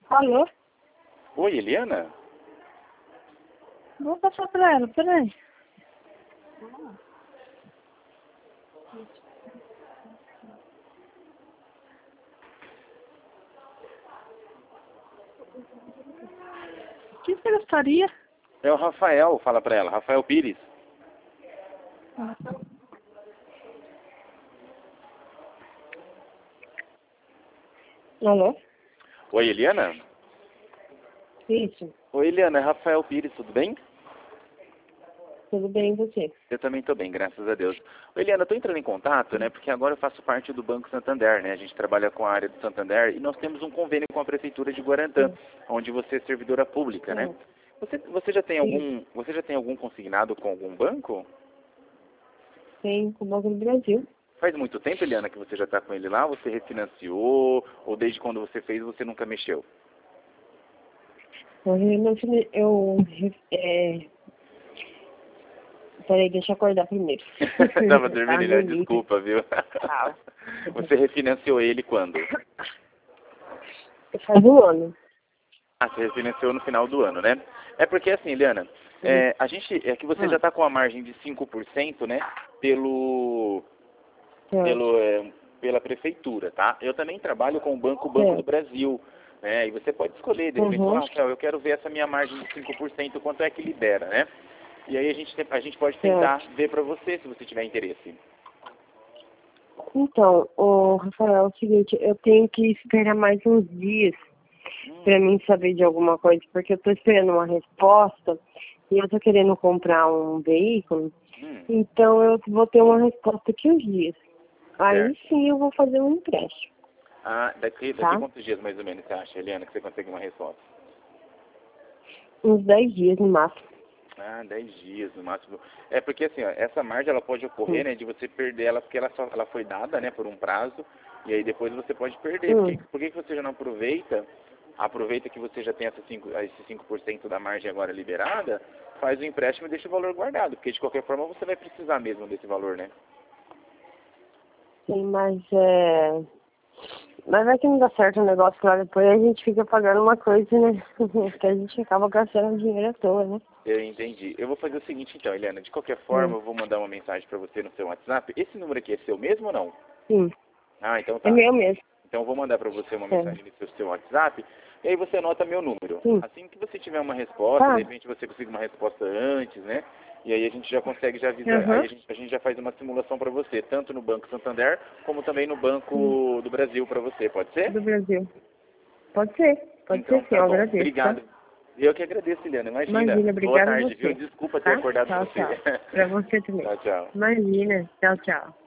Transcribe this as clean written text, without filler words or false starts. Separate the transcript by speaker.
Speaker 1: Alô?
Speaker 2: Oi, Eliana?
Speaker 1: Vou passar pra ela, peraí. O que você gostaria?
Speaker 2: É o Rafael, fala pra ela. Rafael Pires.
Speaker 1: Alô?
Speaker 2: Oi, Eliana?
Speaker 1: Isso,
Speaker 2: Oi, Eliana, é Rafael Pires, tudo bem?
Speaker 1: tudo bem e você?
Speaker 2: Eu também tô bem, graças a Deus. Oi, Eliana, eu tô entrando em contato, né, porque agora eu faço parte do Banco Santander, né? A gente trabalha com a área do Santander e nós temos um convênio com a Prefeitura de Guarantã, onde você é servidora pública, né? Você já tem algum consignado com algum banco?
Speaker 1: Tem com o Banco do Brasil.
Speaker 2: Faz muito tempo, Eliana, que você já está com ele lá? Você refinanciou? Ou desde quando você fez você nunca mexeu?
Speaker 1: Peraí, deixa eu acordar primeiro.
Speaker 2: Tava
Speaker 1: Tá,
Speaker 2: dormindo, né?
Speaker 1: dormindo.
Speaker 2: Desculpa, viu?
Speaker 1: Fala.
Speaker 2: Você refinanciou ele quando?
Speaker 1: Faz um ano.
Speaker 2: Ah, você refinanciou no final do ano, né? É porque assim, Eliana, é que você já está com a margem de 5%, né? Pela prefeitura, tá? Eu também trabalho com o Banco do Brasil, né? E você pode escolher, de repente, falar, Rafael, eu quero ver essa minha margem de 5%, quanto é que libera, né? E aí a gente pode tentar ver para você, se você tiver interesse.
Speaker 1: Então, Rafael, é o seguinte, eu tenho que esperar mais uns dias pra mim saber de alguma coisa, porque eu tô esperando uma resposta e eu tô querendo comprar um veículo, então eu vou ter uma resposta daqui uns dias. Aí sim eu vou fazer um empréstimo.
Speaker 2: Ah, daqui quantos dias mais ou menos você acha, Eliana, que você consegue uma resposta?
Speaker 1: Uns 10 dias no máximo.
Speaker 2: Ah, 10 dias no máximo. É porque assim, ó, essa margem ela pode ocorrer, né, de você perder ela porque ela foi dada, né, por um prazo, e aí depois você pode perder. Por que você já não aproveita que você já tem esse 5% da margem agora liberada, faz o empréstimo e deixa o valor guardado, porque de qualquer forma você vai precisar mesmo desse valor, né?
Speaker 1: Sim, mas vai que não dá certo o negócio lá depois, a gente fica pagando uma coisa, né? Que a gente acaba gastando dinheiro à toa, né?
Speaker 2: Eu entendi. Eu vou fazer o seguinte então, Eliana, de qualquer forma eu vou mandar uma mensagem para você no seu WhatsApp. Esse número aqui é seu mesmo ou não?
Speaker 1: Sim.
Speaker 2: Ah, então tá.
Speaker 1: É meu mesmo.
Speaker 2: Então eu vou mandar para você uma mensagem no seu WhatsApp, e aí você anota meu número.
Speaker 1: Sim.
Speaker 2: Assim que você tiver uma resposta, de repente você consiga uma resposta antes, né? E aí a gente já consegue já avisar, aí a gente já faz uma simulação para você, tanto no Banco Santander, como também no Banco do Brasil para você, pode ser?
Speaker 1: Do Brasil. Pode ser
Speaker 2: Então
Speaker 1: sim,
Speaker 2: tá
Speaker 1: eu
Speaker 2: bom.
Speaker 1: agradeço,
Speaker 2: Obrigado.
Speaker 1: tá?
Speaker 2: Eu que agradeço, Eliana. Imagina.
Speaker 1: Imagina,
Speaker 2: Boa
Speaker 1: obrigada a
Speaker 2: tarde, viu?
Speaker 1: você.
Speaker 2: Desculpa ter
Speaker 1: Tá?
Speaker 2: acordado
Speaker 1: Tchau,
Speaker 2: você.
Speaker 1: tchau. Pra você também.
Speaker 2: Tchau, tchau.
Speaker 1: Imagina. Tchau, tchau.